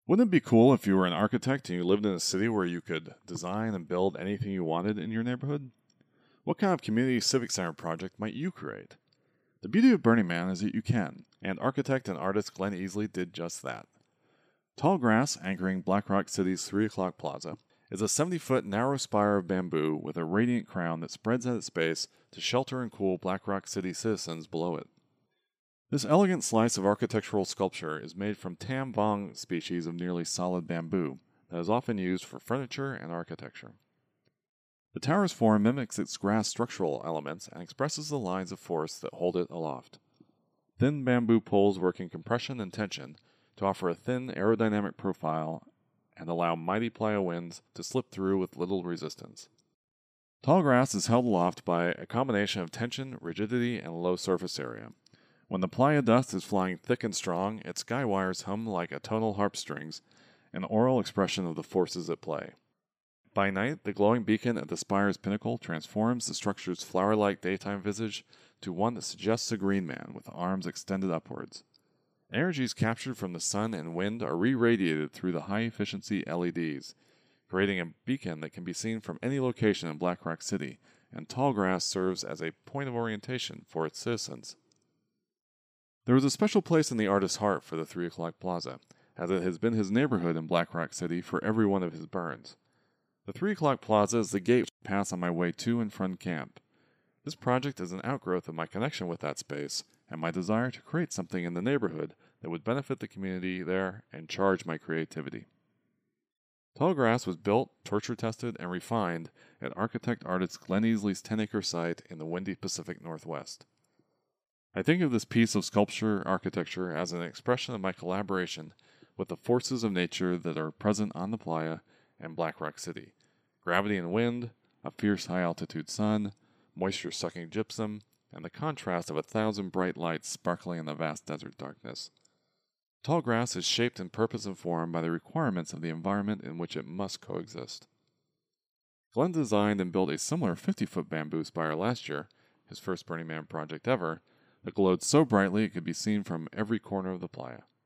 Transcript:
Wouldn't it be cool if you were an architect and you lived in a city where you could design and build anything you wanted in your neighborhood? What kind of community civic center project might you create? The beauty of Burning Man is that you can, and architect and artist Glenn Easley did just that. Tall Grass, anchoring Black Rock City's 3 o'clock plaza, is a 70-foot narrow spire of bamboo with a radiant crown that spreads at its base to shelter and cool Black Rock City citizens below it. This elegant slice of architectural sculpture is made from tam bong species of nearly solid bamboo that is often used for furniture and architecture. The tower's form mimics its grass structural elements and expresses the lines of force that hold it aloft. Thin bamboo poles work in compression and tension to offer a thin aerodynamic profile and allow mighty playa winds to slip through with little resistance. Tall Grass is held aloft by a combination of tension, rigidity, and low surface area. When the playa dust is flying thick and strong, its sky wires hum like atonal harp strings, an oral expression of the forces at play. By night, the glowing beacon at the spire's pinnacle transforms the structure's flower-like daytime visage to one that suggests a green man with arms extended upwards. Energies captured from the sun and wind are re-radiated through the high-efficiency LEDs, creating a beacon that can be seen from any location in Black Rock City, and Tall Grass serves as a point of orientation for its citizens. There is a special place in the artist's heart for the 3 o'clock plaza, as it has been his neighborhood in Black Rock City for every one of his burns. The 3 o'clock plaza is the gate I pass on my way to and from camp. This project is an outgrowth of my connection with that space and my desire to create something in the neighborhood that would benefit the community there and charge my creativity. Tall Grass was built, torture-tested, and refined at architect-artist Glenn Easley's 10-acre site in the windy Pacific Northwest. I think of this piece of sculpture architecture as an expression of my collaboration with the forces of nature that are present on the playa and Black Rock City. Gravity and wind, a fierce high-altitude sun, moisture-sucking gypsum, and the contrast of 1,000 bright lights sparkling in the vast desert darkness. Tall Grass is shaped in purpose and form by the requirements of the environment in which it must coexist. Glenn designed and built a similar 50-foot bamboo spire last year, his first Burning Man project ever, that glowed so brightly it could be seen from every corner of the playa.